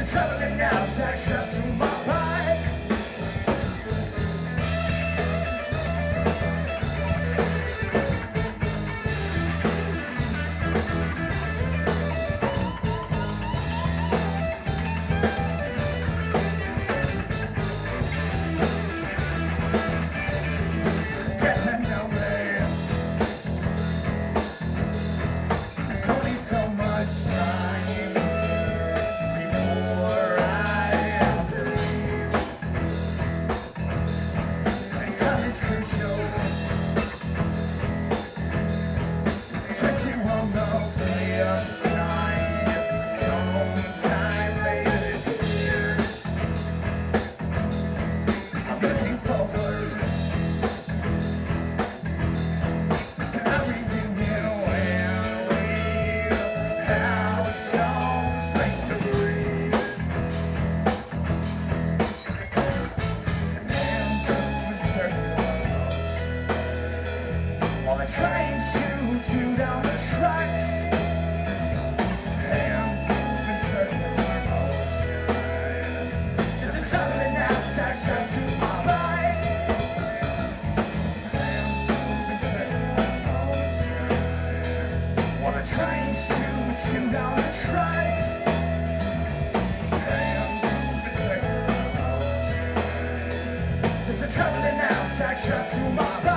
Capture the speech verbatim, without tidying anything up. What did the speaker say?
traveling now, section to my bike. Getting away. There's only so much time before I have to leave. And time is crucial. Catching on the flip side. Sometime later this year. I'm looking forward to everything when we have some space to breathe. Hands open circular motion while the train shoots you down the tracks. Hands moving circular motion. There's a traveling now section to my bike. Hands moving circular motion while the train shoots you down the tracks. Hands moving circular motion. There's a traveling now section to my bike.